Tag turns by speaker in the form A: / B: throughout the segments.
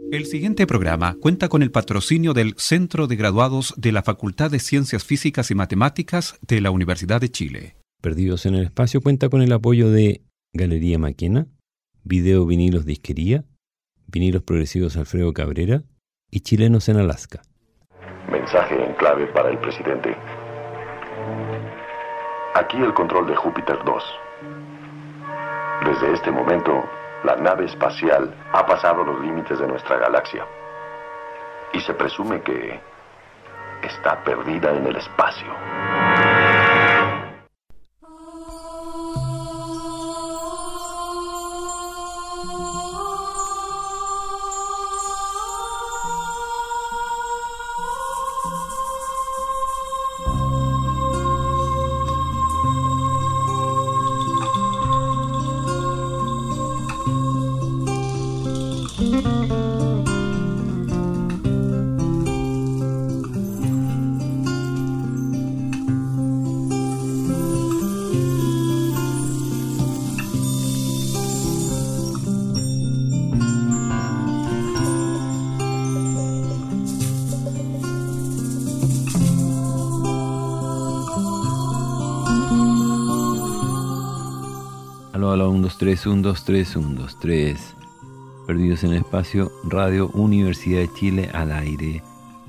A: El siguiente programa cuenta con el patrocinio del Centro de Graduados de la Facultad de Ciencias Físicas y Matemáticas de la Universidad de Chile.
B: Perdidos en el Espacio cuenta con el apoyo de Galería Maquena, Video Vinilos Disquería, Vinilos Progresivos Alfredo Cabrera y Chilenos en Alaska.
C: Mensaje en clave para el presidente. Aquí el control de Júpiter 2. Desde este momento, la nave espacial ha pasado los límites de nuestra galaxia y se presume que está perdida en el espacio.
B: Aló, 1, 2, 3, 1, 2, 3, 1, 2, 3. Perdidos en el Espacio, Radio Universidad de Chile al aire.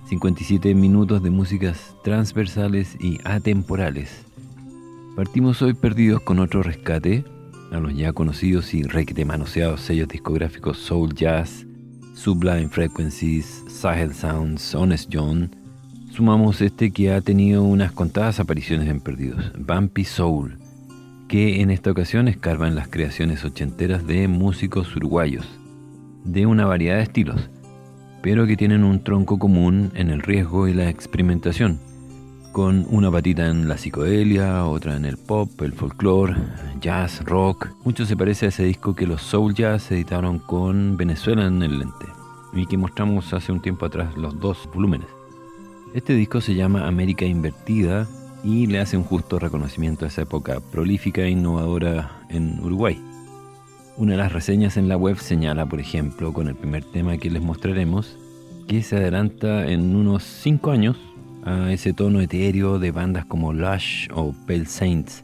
B: 57 minutos de músicas transversales y atemporales. Partimos hoy perdidos con otro rescate a los ya conocidos y requete manoseados sellos discográficos Soul Jazz, Sublime Frequencies, Sahel Sounds, Honest John. Sumamos este que ha tenido unas contadas apariciones en Perdidos, Bumpy Soul, que en esta ocasión escarba en las creaciones ochenteras de músicos uruguayos, de una variedad de estilos, pero que tienen un tronco común en el riesgo y la experimentación, con una patita en la psicodelia, otra en el pop, el folclore, jazz, rock. Mucho se parece a ese disco que los Soul Jazz editaron con Venezuela en el lente, y que mostramos hace un tiempo atrás los 2 volúmenes. Este disco se llama América Invertida, y le hace un justo reconocimiento a esa época prolífica e innovadora en Uruguay. Una de las reseñas en la web señala, por ejemplo, con el primer tema que les mostraremos, que se adelanta en unos 5 años a ese tono etéreo de bandas como Lush o Pale Saints.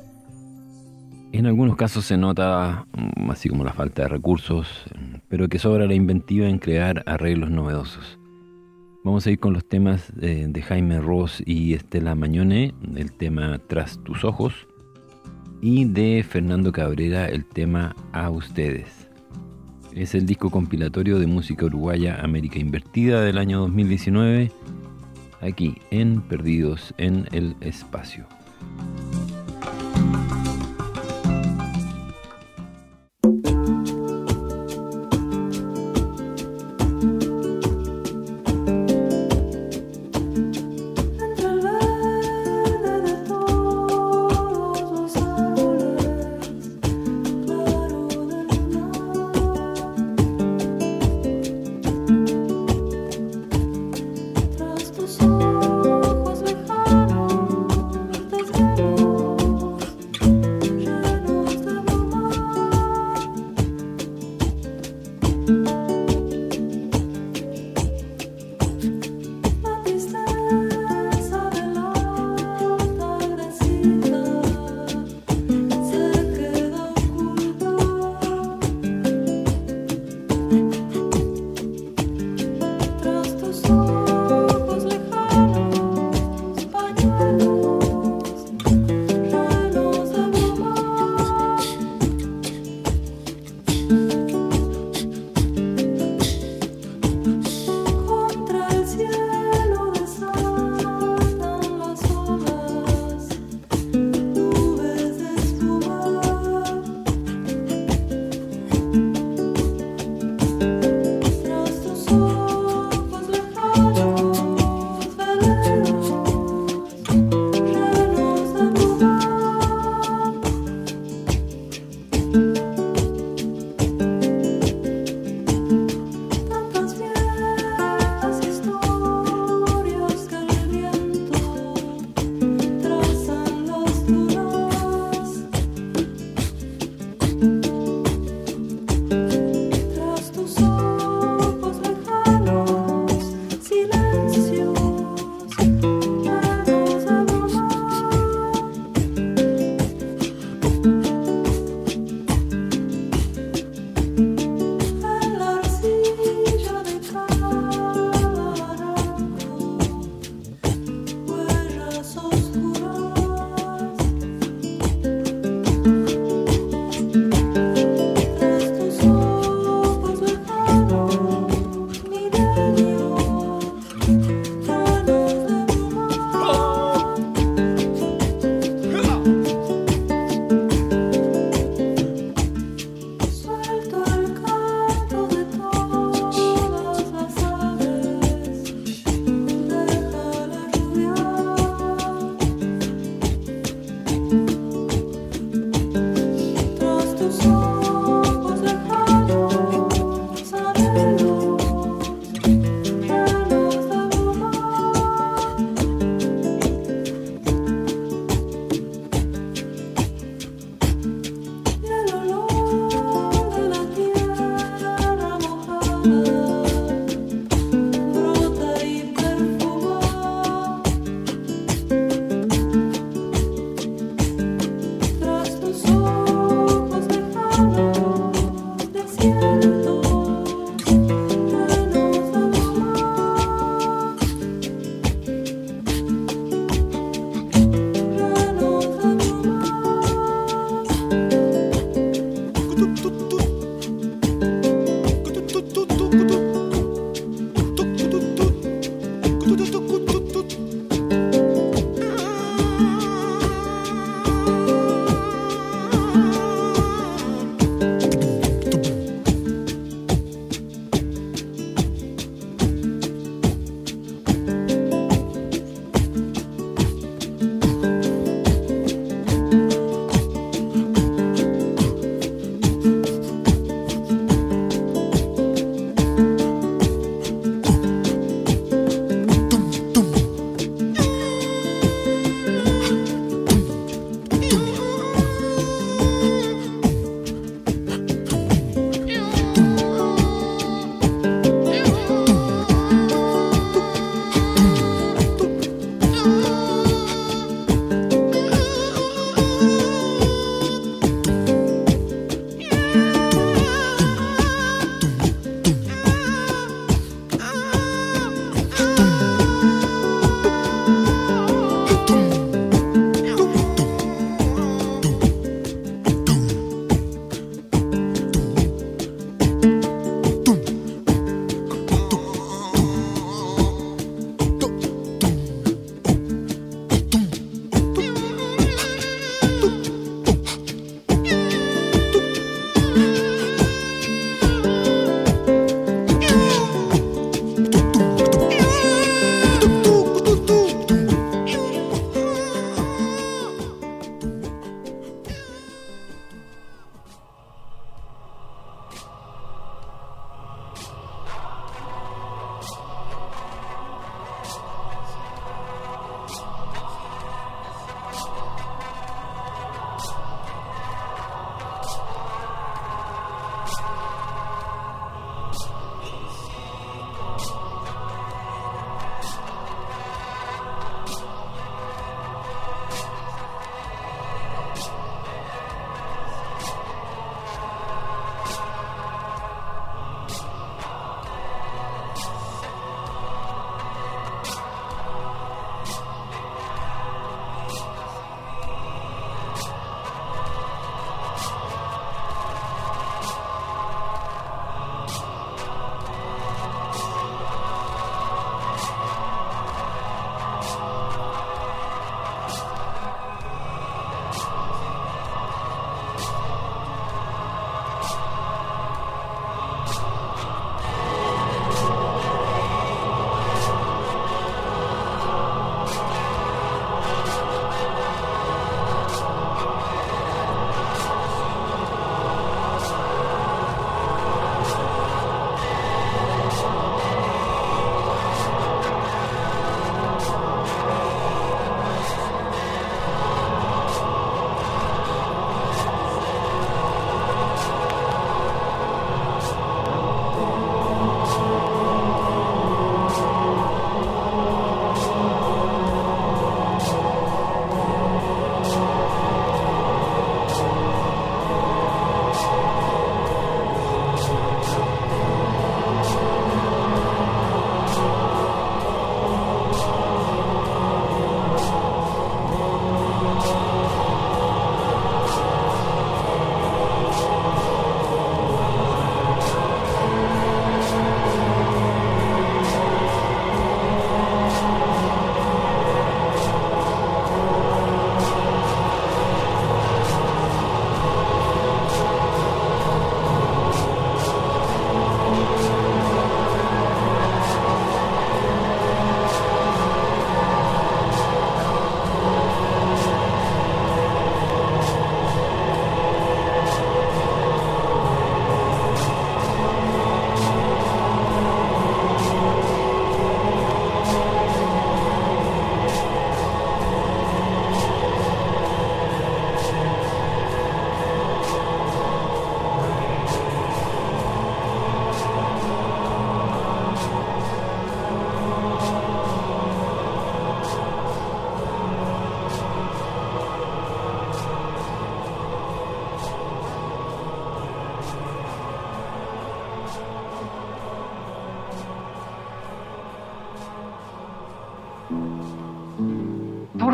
B: En algunos casos se nota así como la falta de recursos, pero que sobra la inventiva en crear arreglos novedosos. Vamos a ir con los temas de Jaime Ross y Estela Mañone, el tema Tras tus ojos, y de Fernando Cabrera, el tema A ustedes. Es el disco compilatorio de música uruguaya América Invertida del año 2019, aquí en Perdidos en el Espacio.
D: Tras tus ojos lejanos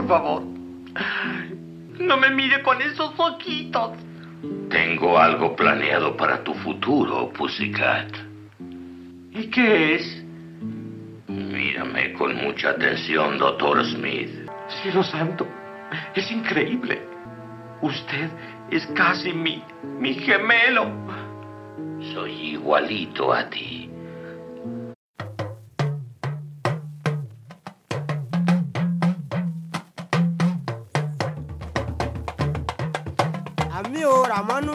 D: favor. No me mire con esos ojitos.
E: Tengo algo planeado para tu futuro, Pussycat.
D: ¿Y qué es?
E: Mírame con mucha atención, Dr. Smith.
D: Cielo santo, es increíble. Usted es casi mi gemelo.
E: Soy igualito a ti.
F: Amigo Ramanu.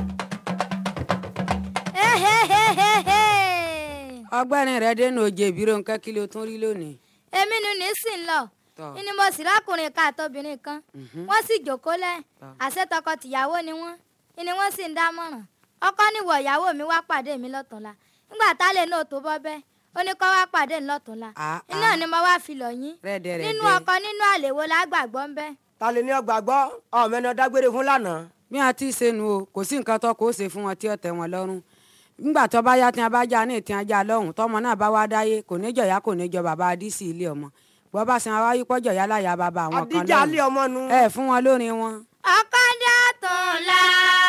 G: ọgbẹ́ni rẹ̀ dénú òjè ìbírò nǹkan kí ló tún rí lónìí.
H: èmi ni ní sì ń lọ ni mo sì rákùnrin kan àtobìnrin kan wọ́n sì jókòó lẹ̀ àṣẹ tọkọ-tìyàwó ni wọ́n sì ń dámọ̀ràn. ọkọ níwọ̀ ìyàwó mi wá pàdé mi lọ́tùnla nígbà tálẹ̀ náà tó bọ́ bẹ́ẹ̀ ó ní kó wá pàdé mi lọ́tùnla iná ni mo wá fi lọ yín nínú ọkọ nínú àlèwo lágbàgbọ́ ń bẹ́.
F: ta lè ní ọgbàgbọ́ ọmọ ẹni dágbére fún lánàá.
G: bí wọn ti ṣe nu o kò sí nǹkan tó kó ṣe fún wọn tí ó tẹ́ wọn lọ́rùn nígbà tó bá yá tí wọn bá já ní ìtì ajá lọ́hùn tọmọ náà bá wá dáyé kò ní jọ̀yà kò ní jọ bàbá adísì ilé ọmọ bọ́ bá sin wáyé pọ́jọ̀ yá láyà bàbá àwọn kan
F: àdíjà ilé ọmọ nu.
G: ẹ fún wọn lórin wọn.
H: ọkọ dàtún la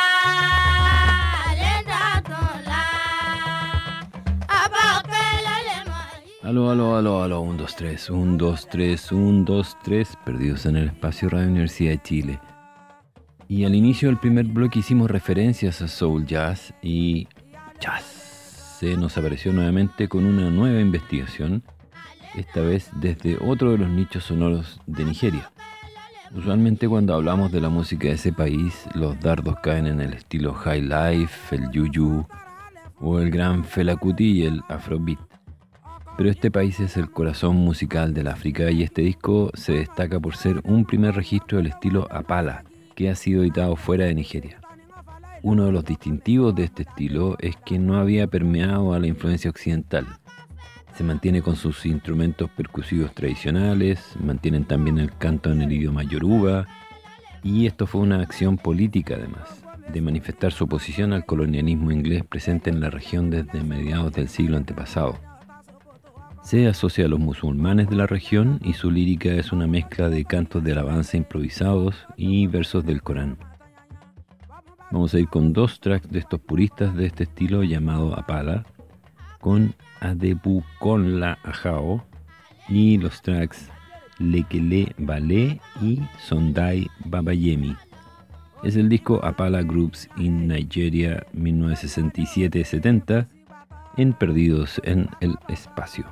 H: lè dàtún la ọba òkè lọ́lẹ̀ mọ́.
B: Aló, aló, aló, aló, 1, 2, 3, 1, 2, 3, 1, 2, 3, perdidos en el espacio Radio Universidad de Chile. Y al inicio del primer bloque hicimos referencias a Soul Jazz y Jazz se nos apareció nuevamente con una nueva investigación, esta vez desde otro de los nichos sonoros de Nigeria. Usualmente cuando hablamos de la música de ese país, los dardos caen en el estilo High Life, el Juju o el gran Fela Kuti y el Afrobeat. Pero este país es el corazón musical del África y este disco se destaca por ser un primer registro del estilo Apala, que ha sido editado fuera de Nigeria. Uno de los distintivos de este estilo es que no había permeado a la influencia occidental. Se mantiene con sus instrumentos percusivos tradicionales, mantienen también el canto en el idioma yoruba, y esto fue una acción política además, de manifestar su oposición al colonialismo inglés presente en la región desde mediados del siglo antepasado. Se asocia a los musulmanes de la región y su lírica es una mezcla de cantos de alabanza improvisados y versos del Corán. Vamos a ir con 2 tracks de estos puristas de este estilo llamado Apala, con Adebukola Ajao, y los tracks Lekele Bale y Sondai Babayemi. Es el disco Apala Groups in Nigeria 1967-70 en Perdidos en el Espacio.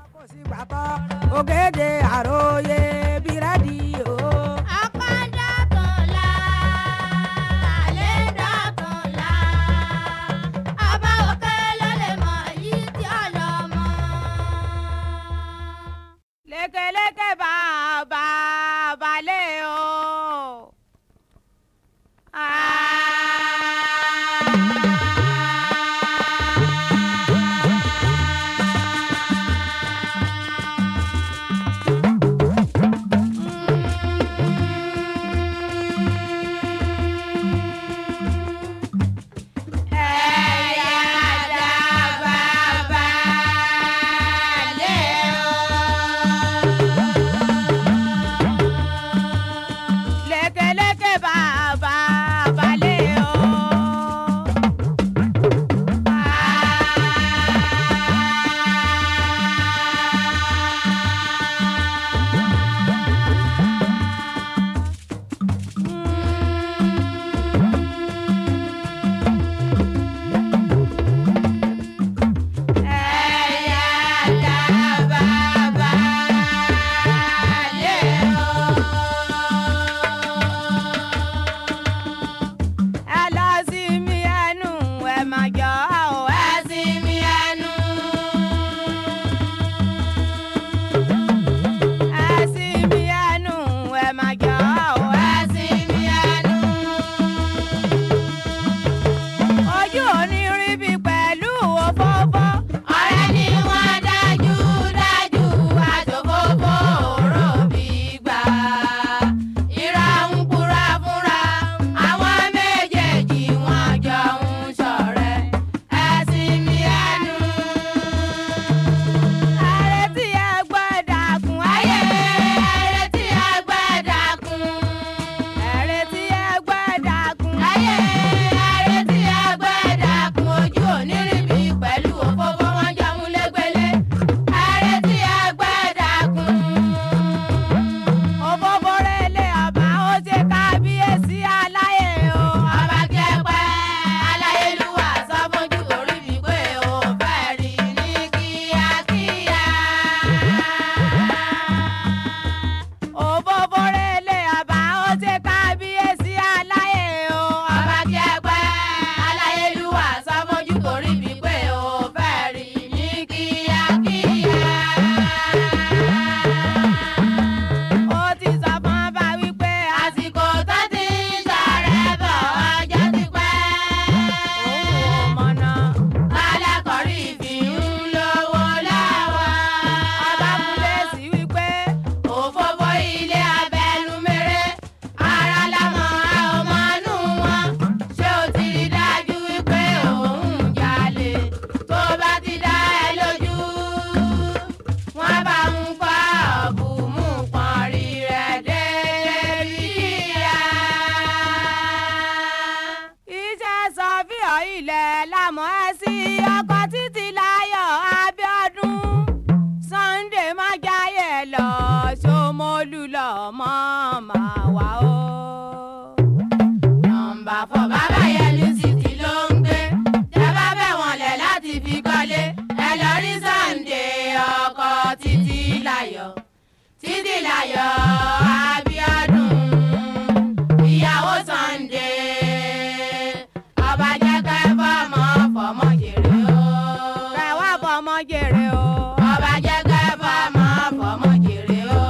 I: Títílayọ̀ Abíọ́dún ìyàwó Sunday ọba jẹ́ kẹ́ fọmọ jèrè o.
G: kẹwàá fọmọ jèrè o.
I: ọba jẹ́ kẹ́ fọmọ jèrè o.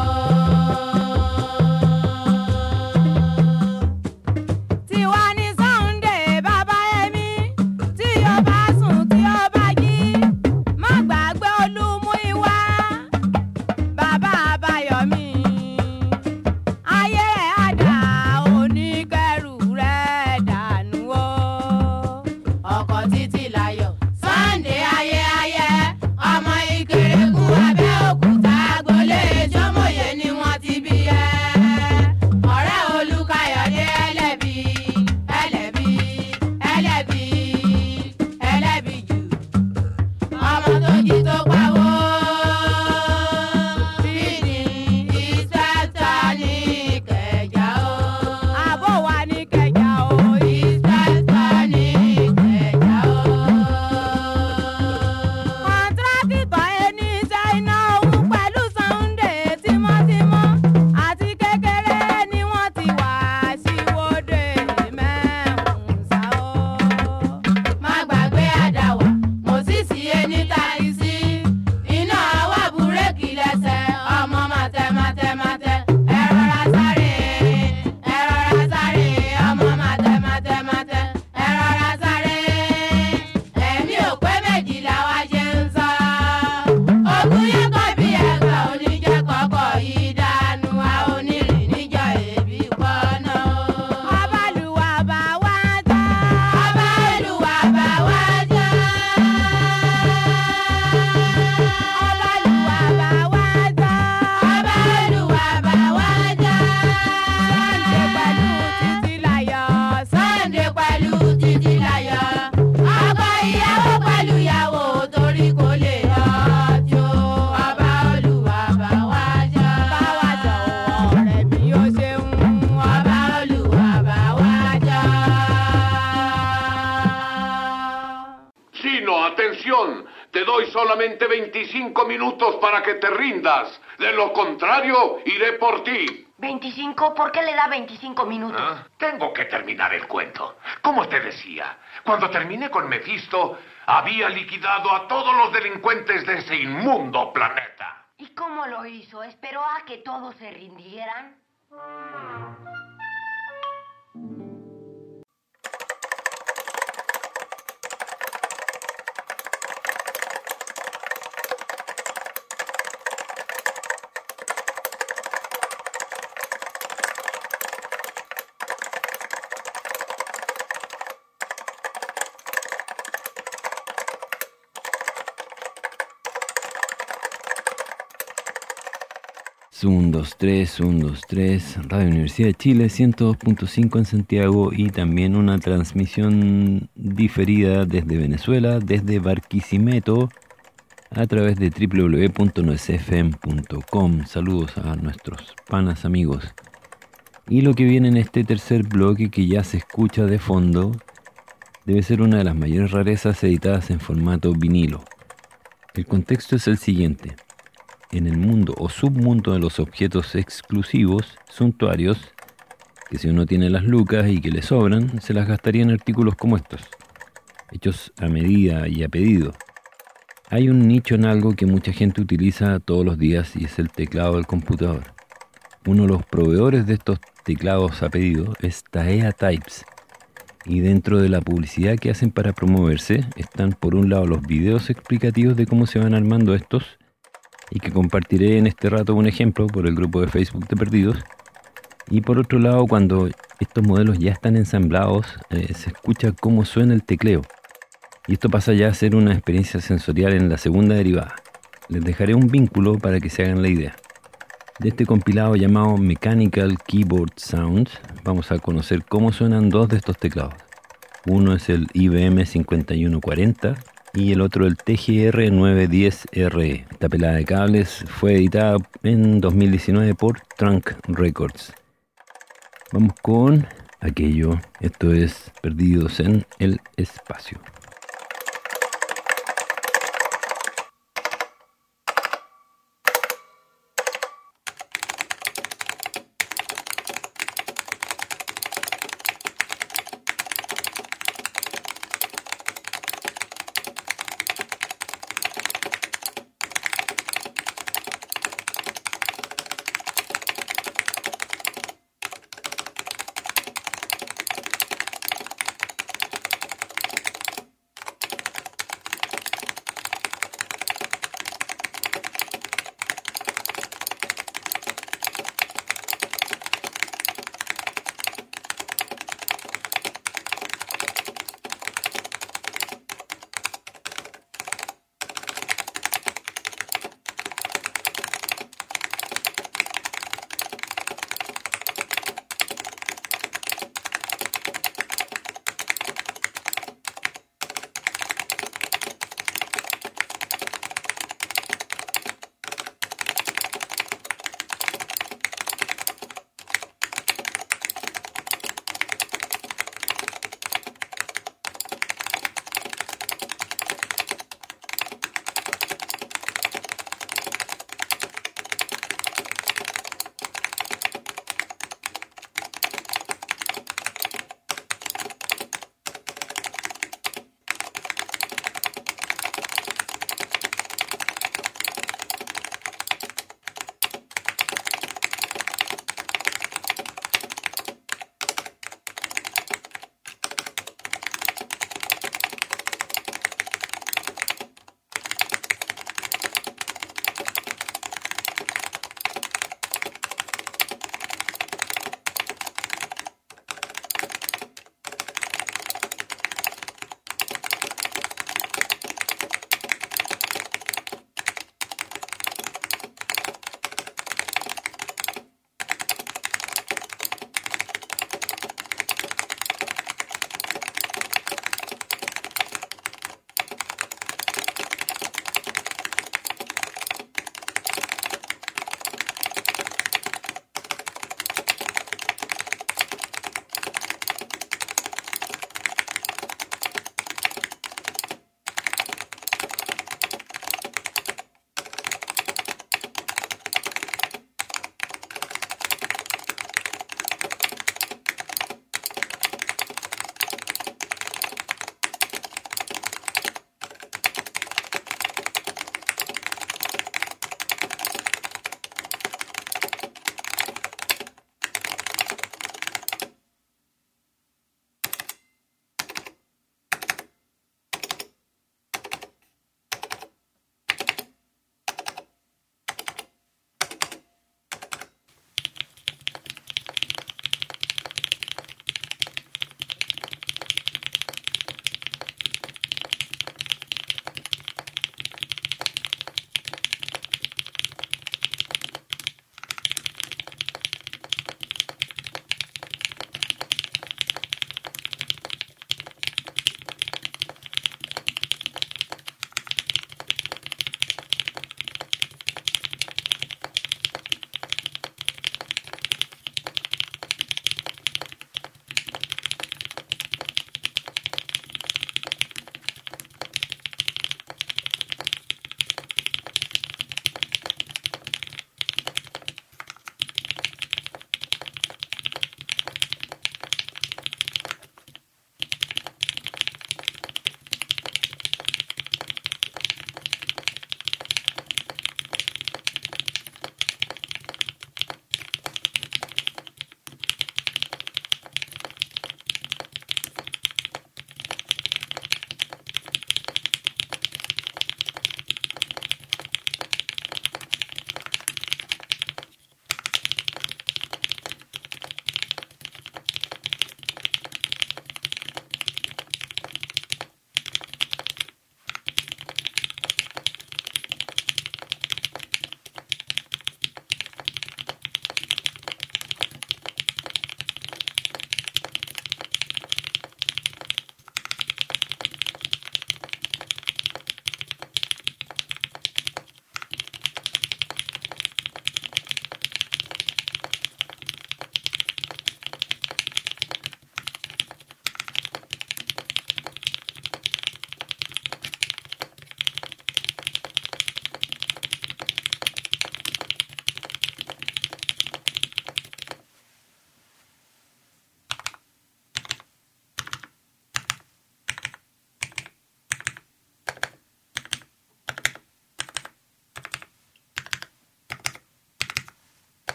G: tiwa ní Sunday bàbá Yẹmí tí ó bá sùn tí ó bá jí má gbàgbé Olúmúyìwá bàbá Àbáyọ̀mí ayé rẹ̀ àdá oníkẹ́rù rẹ̀ dànù o.
I: ọkọ̀ Títílayọ̀ Sunday ayé ọmọ Ìkẹrẹ̀kún Abẹ́òkúta agboolé Jọ́mọ̀yé ni wọ́n ti bí ẹ. ọ̀rẹ́ Olúkáyọ̀dé ẹlẹ́bi jù ọmọ tó jí tó pawó bíní ìsẹ́ta ní Ìkẹjà o.
G: àbó wa ní Kẹjà o.
I: ìsẹ́ta ní Ìkẹjà o.
G: kọ́ńtrákìtọ̀ ẹni iṣẹ́ iná òun pẹ̀lú Sunday tímọ́tímọ́ àti kékeré ni wọ́n ti wá síwọ́dé mẹ́rùn-ún sá o.
I: má gbàgbé àdáwà mo sì sí ẹni táìsì iná wà búrẹ́kì lẹ́sẹ̀ ọmọ màtẹ́mátẹ́mátẹ́ ẹ rọra sáré ọmọ màtẹ́mátẹ́mátẹ́ ẹ rọra sáré ẹ̀mí ò pé méjìlá wa ṣe ń sọ ogun yẹn kọ́ bí ẹgbẹ́ oníjẹ́ kọ́kọ́ yìí dànù a onírìn níjọ èbí pọ́nà
G: Ọbalùwà bá wá já.
I: ọba Olúwa bá wá jà.
G: Ọbalùwà bá wá já.
I: ọba Olúwa bá wá jà.
G: Sunday pẹ̀lú Títílayọ̀.
I: Sunday pẹ̀lú Títílayọ̀ ọkọ ìyàwó pẹ̀lú ìyàwó torí kò lè yọjú ọba Olúwa bá wá jà.
G: bá wa jọ̀wọ́ ọ̀rẹ́ mi ó ṣeun.
I: ọba Olúwa bá wá jà.
C: Chino, atención. Te doy solamente 25 minutos para que te rindas. De lo contrario, iré por ti.
J: ¿25? ¿Por qué le da 25 minutos?
C: ¿Ah? Tengo que terminar el cuento. Como te decía, cuando terminé con Mephisto, había liquidado a todos los delincuentes de ese inmundo planeta.
J: ¿Y cómo lo hizo? ¿Esperó a que todos se rindieran?
B: Un, dos, tres, Radio Universidad de Chile, 102.5 en Santiago y también una transmisión diferida desde Venezuela, desde Barquisimeto, a través de www.nosfm.com. Saludos a nuestros panas amigos. Y lo que viene en este tercer bloque que ya se escucha de fondo, debe ser una de las mayores rarezas editadas en formato vinilo. El contexto es el siguiente. En el mundo o submundo de los objetos exclusivos, suntuarios, que si uno tiene las lucas y que le sobran, se las gastaría en artículos como estos, hechos a medida y a pedido. Hay un nicho en algo que mucha gente utiliza todos los días y es el teclado del computador. Uno de los proveedores de estos teclados a pedido es Tahea Types, y dentro de la publicidad que hacen para promoverse están por un lado los videos explicativos de cómo se van armando estos, y que compartiré en este rato un ejemplo por el grupo de Facebook de Perdidos. Y por otro lado, cuando estos modelos ya están ensamblados, se escucha cómo suena el tecleo. Y esto pasa ya a ser una experiencia sensorial en la segunda derivada. Les dejaré un vínculo para que se hagan la idea. De este compilado llamado Mechanical Keyboard Sounds, vamos a conocer cómo suenan dos de estos teclados. Uno es el IBM 5140 y el otro el TGR 910RE. Esta pelada de cables fue editada en 2019 por Trunk Records. Vamos con aquello. Esto es Perdidos en el Espacio.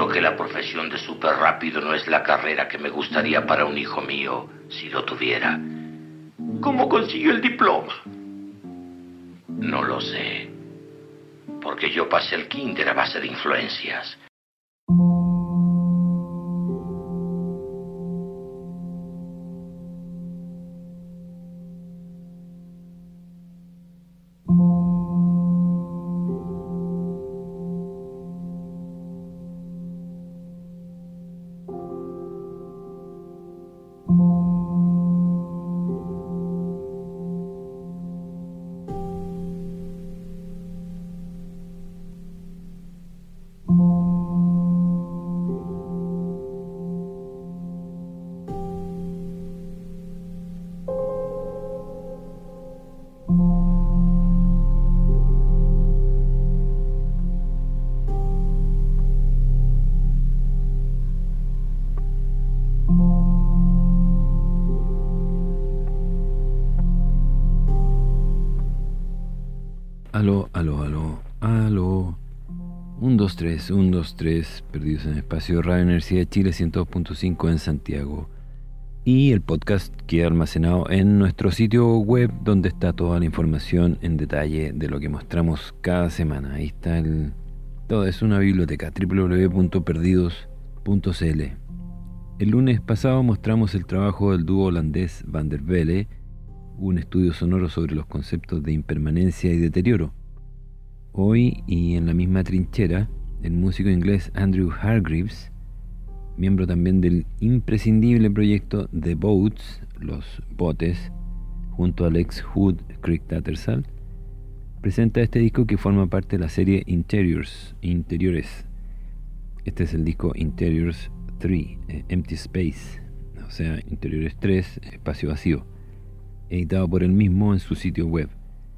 E: seguro que la profesión de súper rápido no es la carrera que me gustaría para un hijo mío si lo tuviera.
D: ¿Cómo consiguió el diploma?
E: No lo sé. Porque yo pasé el kinder a base de influencias.
B: Aló, aló, aló, aló. 1, 2, 3, 1, 2, 3, perdidos en el espacio. Radio Universidad de Chile 102.5 en Santiago. Y el podcast queda almacenado en nuestro sitio web, donde está toda la información en detalle de lo que mostramos cada semana. Ahí está todo, es una biblioteca, www.perdidos.cl. El lunes pasado mostramos el trabajo del dúo holandés Van der Velde, un estudio sonoro sobre los conceptos de impermanencia y deterioro. Hoy, y en la misma trinchera, el músico inglés Andrew Hargreaves, miembro también del imprescindible proyecto The Boats, los botes, junto a Alex Hood, Craig Tattersall, presenta este disco que forma parte de la serie Interiors. Este es el disco Interiors 3, Empty Space, o sea, Interiores 3, Espacio Vacío, editado por él mismo en su sitio web.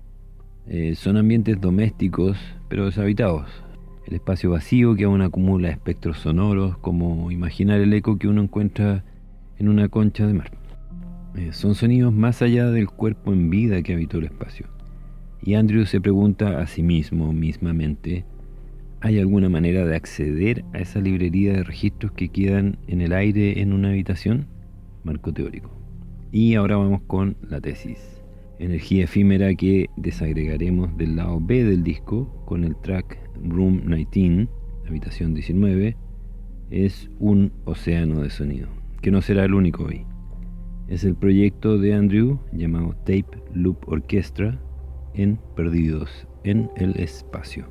B: Son ambientes domésticos, pero deshabitados. El espacio vacío que aún acumula espectros sonoros, como imaginar el eco que uno encuentra en una concha de mar. Son sonidos más allá del cuerpo en vida que habitó el espacio. Y Andrew se pregunta a sí mismamente, ¿hay alguna manera de acceder a esa librería de registros que quedan en el aire en una habitación? Marco teórico. Y ahora vamos con la tesis. Energía efímera que desagregaremos del lado B del disco con el track Room 19, habitación 19, es un océano de sonido, que no será el único hoy. Es el proyecto de Andrew llamado Tape Loop Orchestra en Perdidos en el Espacio.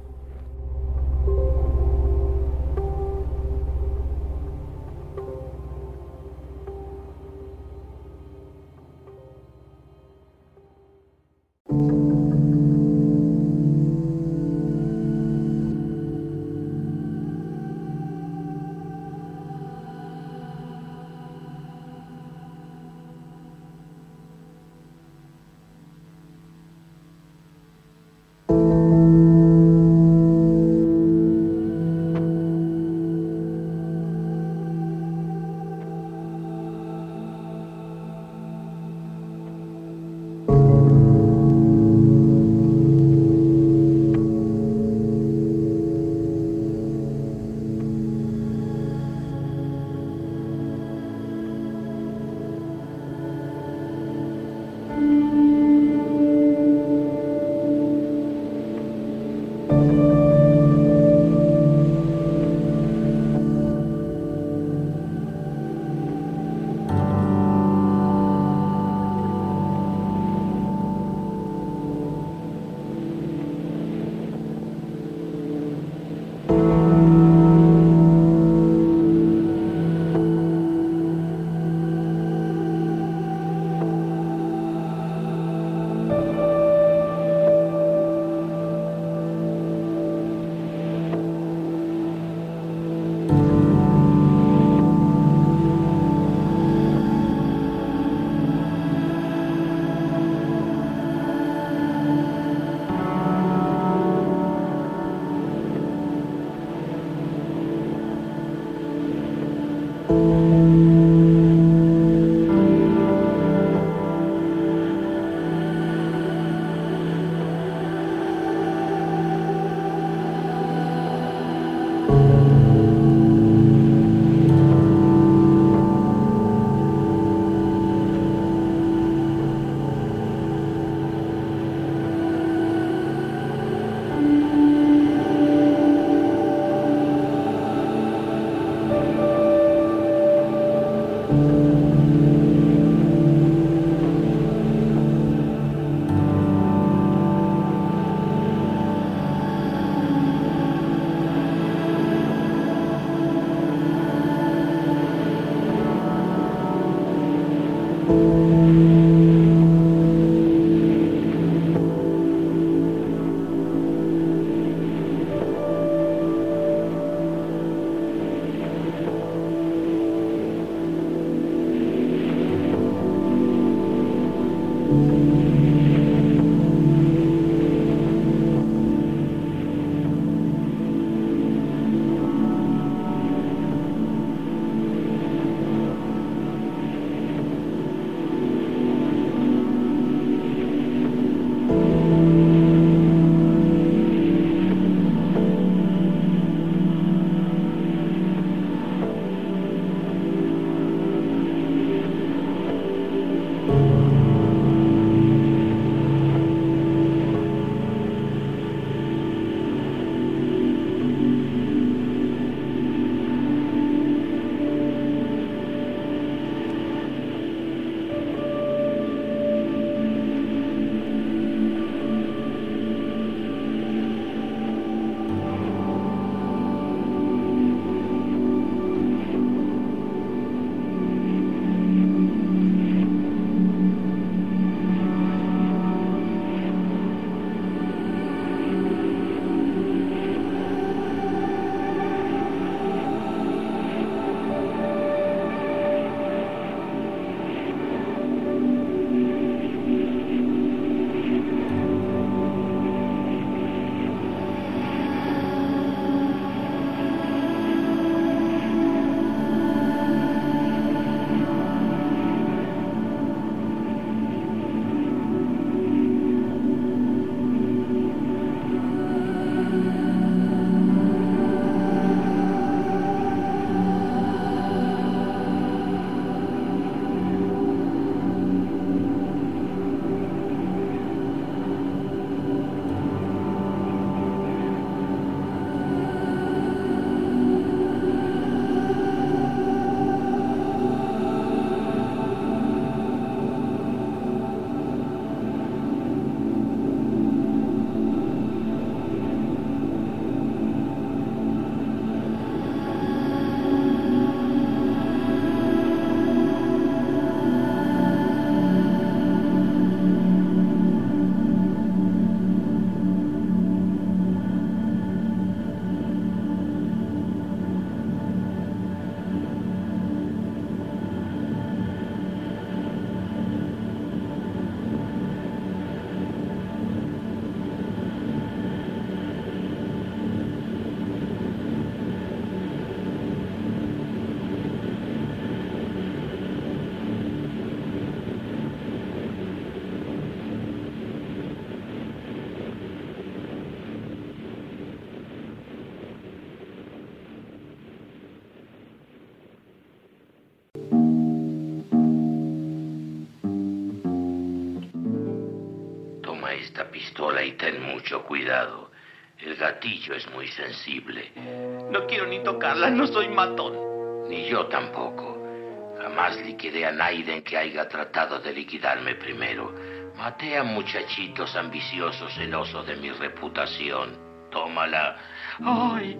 E: esta pistola y ten mucho cuidado. El gatillo es muy sensible.
D: No quiero ni tocarla, no soy matón.
E: Ni yo tampoco. Jamás liquidé a Naiden que haya tratado de liquidarme primero. Maté a muchachitos ambiciosos, celosos de mi reputación. Tómala.
D: ¡Ay!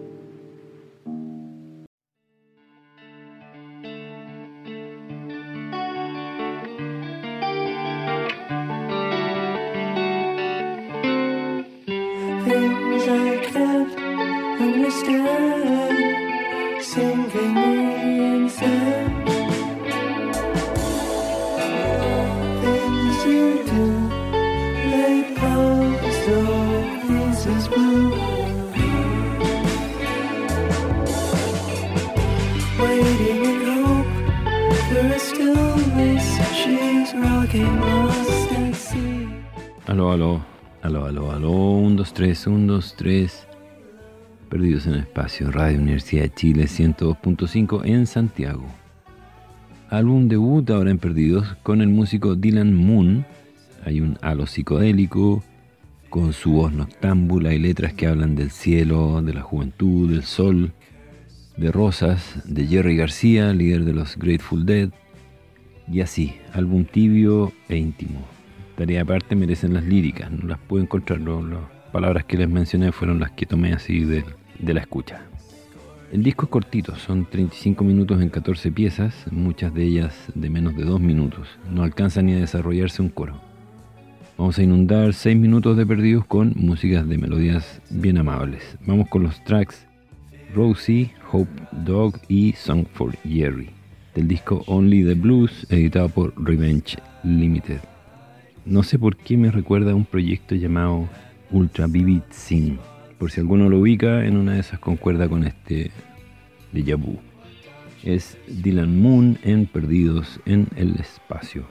K: Things I can't understand, sinking in sand. Things you do, laid out as though this is blue. Waiting in hope for a stillness, she's rocking lost at sea.
B: Aló, aló. Aló, aló, aló, 1, 2, 3, 1, 2, 3. Perdidos en el Espacio, Radio Universidad de Chile, 102.5 en Santiago. Álbum debut ahora en Perdidos con el músico Dylan Moon. Hay un halo psicodélico con su voz noctámbula y letras que hablan del cielo, de la juventud, del sol, de Rosas, de Jerry García, líder de los Grateful Dead, y así, álbum tibio e íntimo. Tarea aparte merecen las líricas, no las puedo encontrar, las palabras que les mencioné fueron las que tomé así de la escucha. El disco es cortito, son 35 minutos en 14 piezas, muchas de ellas de menos de 2 minutos, no alcanza ni a desarrollarse un coro. Vamos a inundar 6 minutos de perdidos con músicas de melodías bien amables. Vamos con los tracks Rosie, Hope Dog y Song for Jerry, del disco Only the Blues, editado por Revenge Limited. No sé por qué me recuerda a un proyecto llamado Ultra Vivid Sin. Por si alguno lo ubica, en una de esas concuerda con este déjà vu. Es Dylan Moon en Perdidos en el Espacio.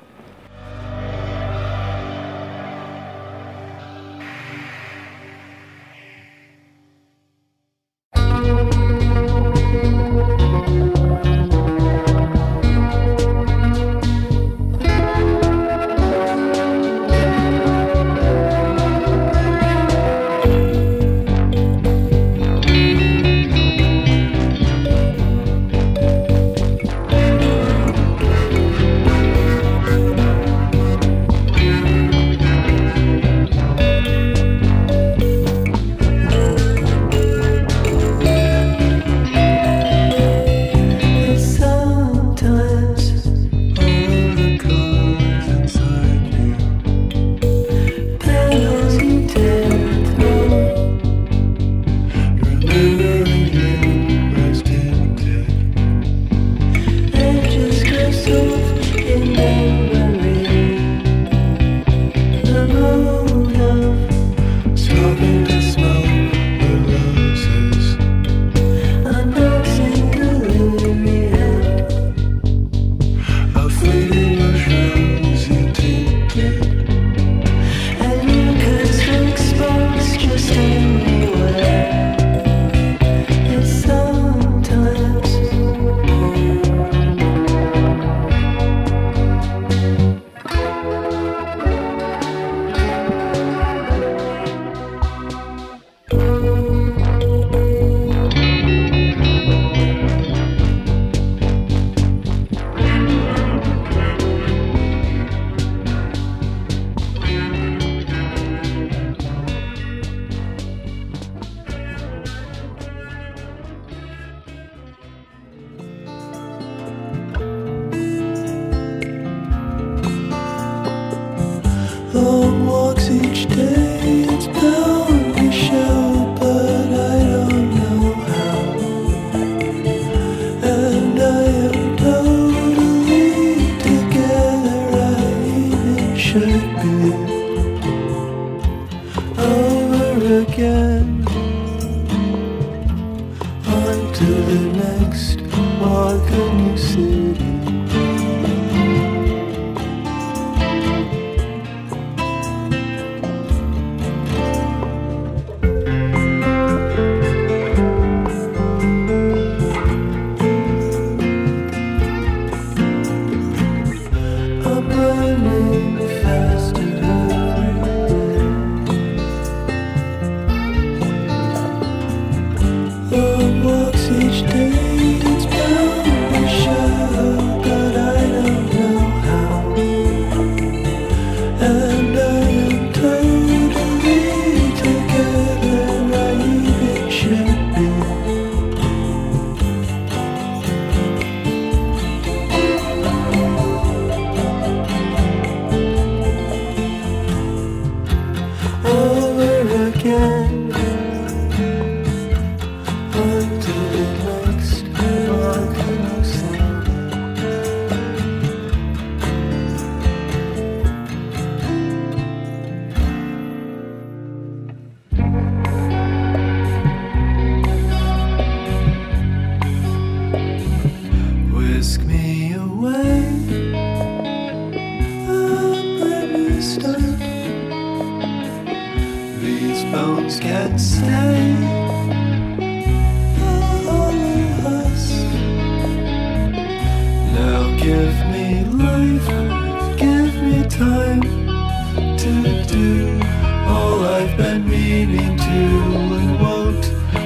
K: Long walks each day, it's bound to show, but I don't know how. And I am totally together, I even should be over again. On to the next, walk a new city.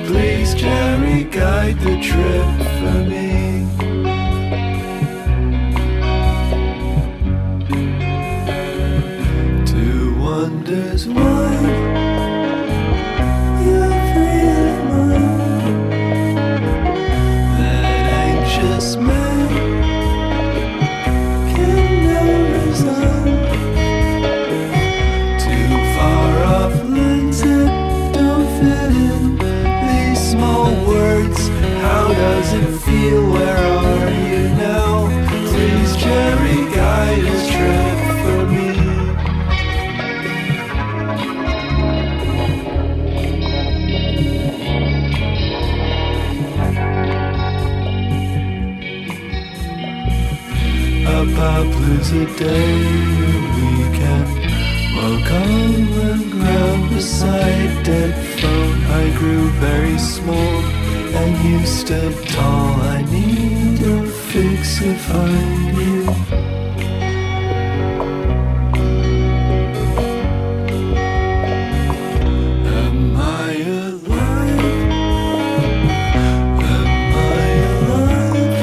K: Please, Jerry, guide the trip for me. Two wonders, one, you're free of mind. That anxious man can never resign. Too far off lands that don't fit in. These small words, how does it feel? Where are you now? Please, Jerry, guide his trip for me. A Palooza day, a weekend. Walk on the ground beside dead phone. I grew very small and you stood tall. I need a fix if I'm you. Am I alive? Am I alive?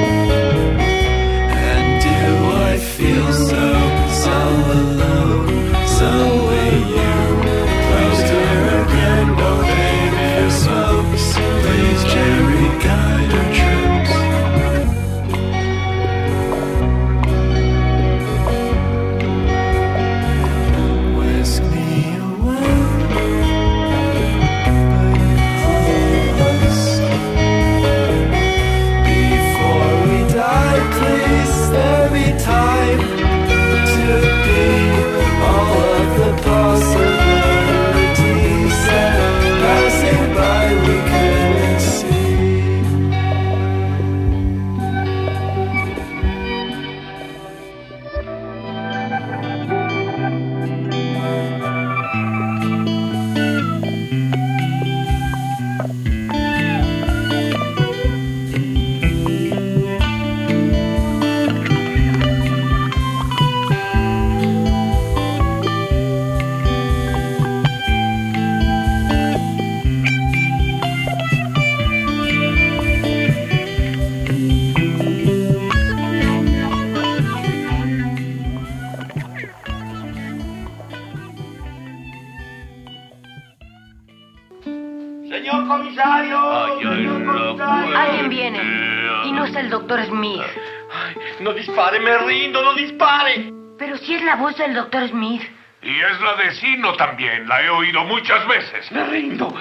K: And do I feel so alone? Suddenly you closed here again. No baby smokes. Please, Jerry, guide our trips. Whisk me away. Before we die, please, there be time to be all of the possibilities that passing by we couldn't see.
D: Señor comisario.
J: Alguien viene. Y no es el doctor Smith.
D: Ay, no dispare, me rindo, no dispare.
J: Pero si es la voz del doctor Smith.
L: Y es la de Sino también, la he oído muchas veces.
D: Me rindo.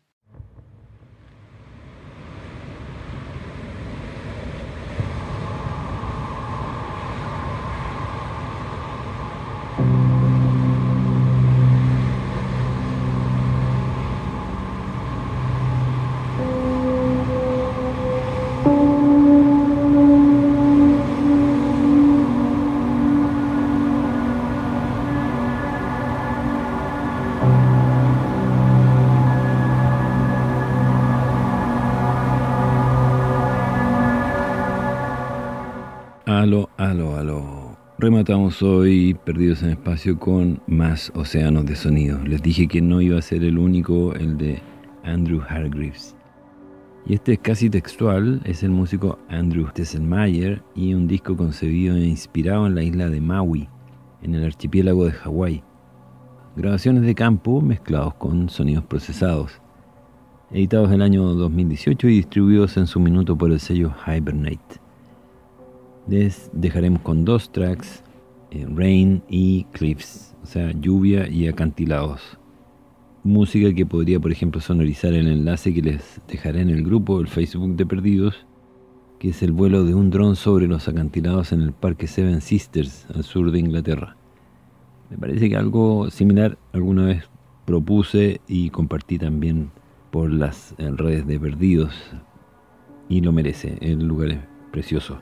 B: Aló. Rematamos hoy Perdidos en Espacio con más océanos de sonido. Les dije que no iba a ser el único, el de Andrew Hargreaves. Y este es casi textual, es el músico Andrew Tesselmayer y un disco concebido e inspirado en la isla de Maui, en el archipiélago de Hawái. Grabaciones de campo mezclados con sonidos procesados. Editados el año 2018 y distribuidos en su minuto por el sello Hibernate. Les dejaremos con dos tracks, Rain y Cliffs, o sea, lluvia y acantilados. Música que podría, por ejemplo, sonorizar el enlace que les dejaré en el grupo del Facebook de Perdidos, que es el vuelo de un dron sobre los acantilados en el Parque Seven Sisters, al sur de Inglaterra. Me parece que algo similar alguna vez propuse y compartí también por las redes de Perdidos, y lo merece, el lugar es precioso.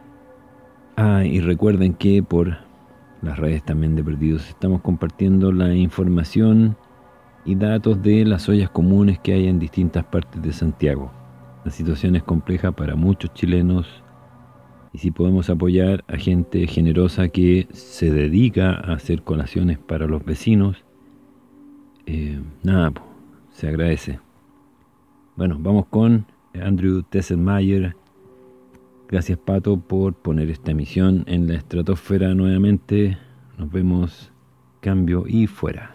B: Y recuerden que por las redes también de Perdidos estamos compartiendo la información y datos de las ollas comunes que hay en distintas partes de Santiago. La situación es compleja para muchos chilenos y si podemos apoyar a gente generosa que se dedica a hacer colaciones para los vecinos, se agradece. Bueno, vamos con Andrew Tesselmayer. Gracias, Pato, por poner esta emisión en la estratosfera nuevamente. Nos vemos, cambio y fuera.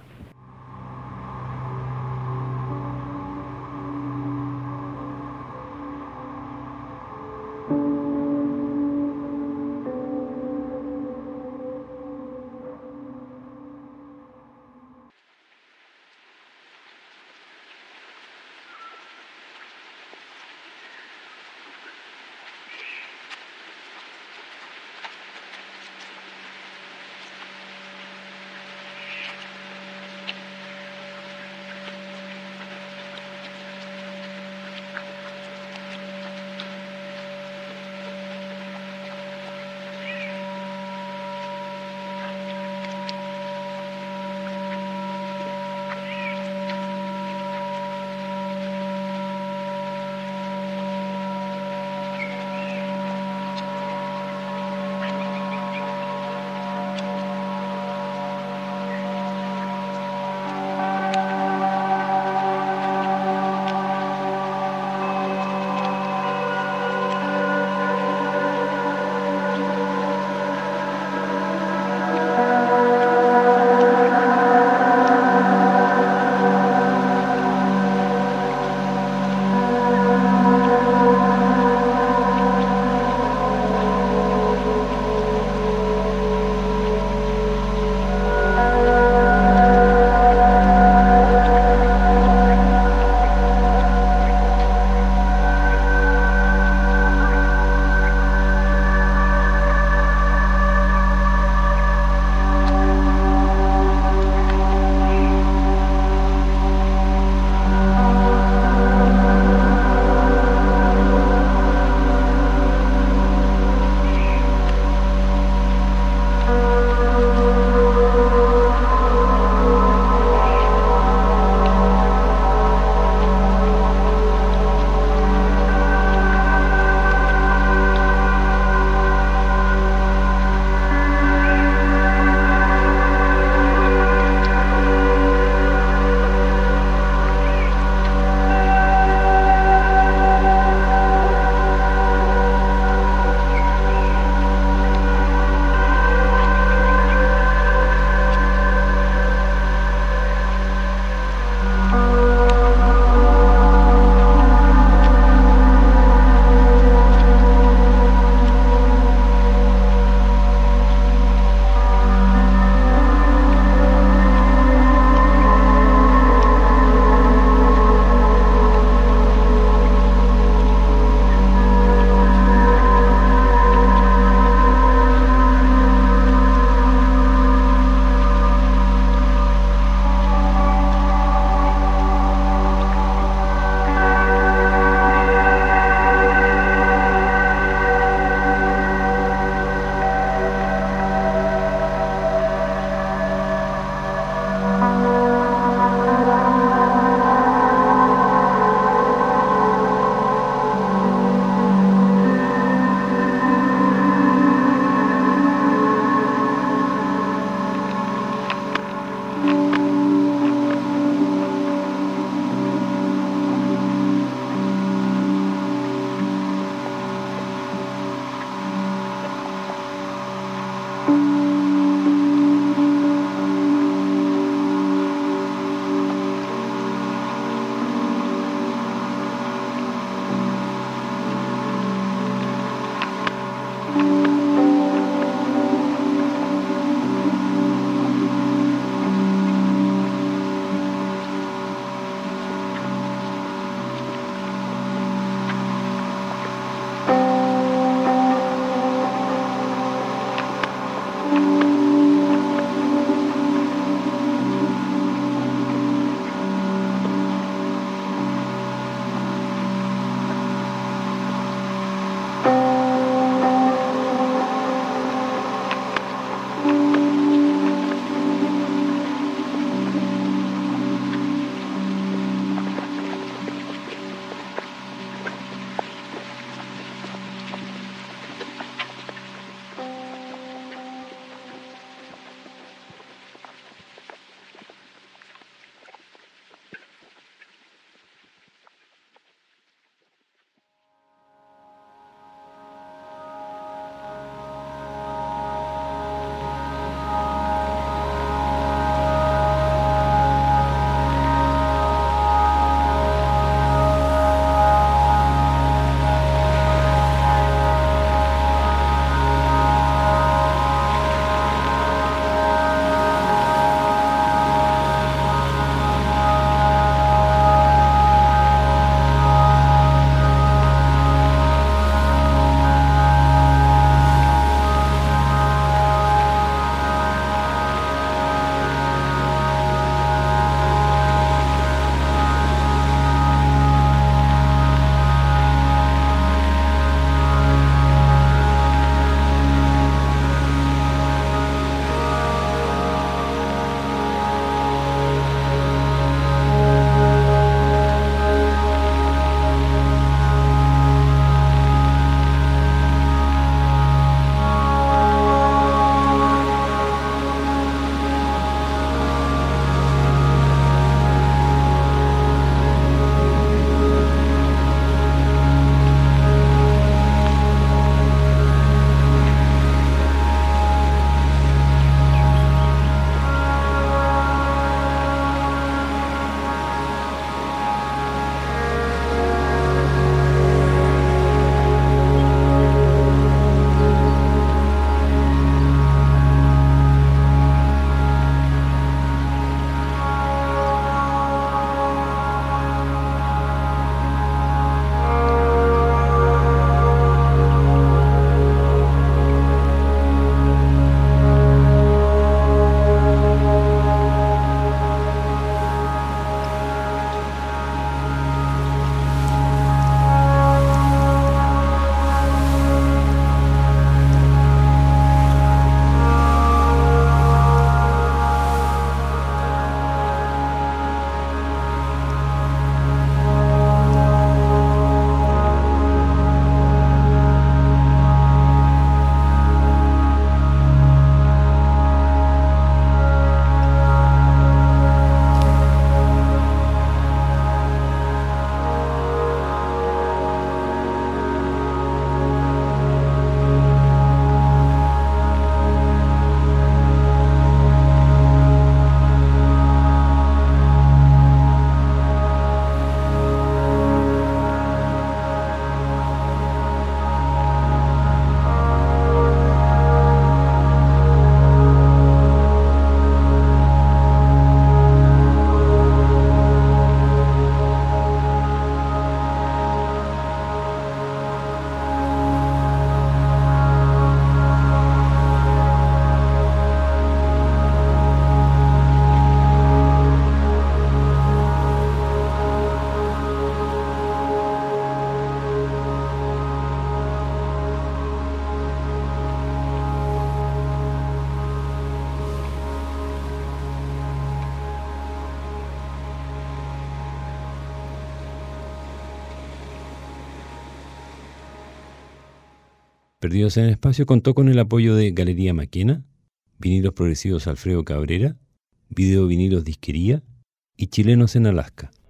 B: Perdidos en el Espacio contó con el apoyo de Galería Maquena, Vinilos Progresivos Alfredo Cabrera, Video Vinilos Disquería y Chilenos en Alaska.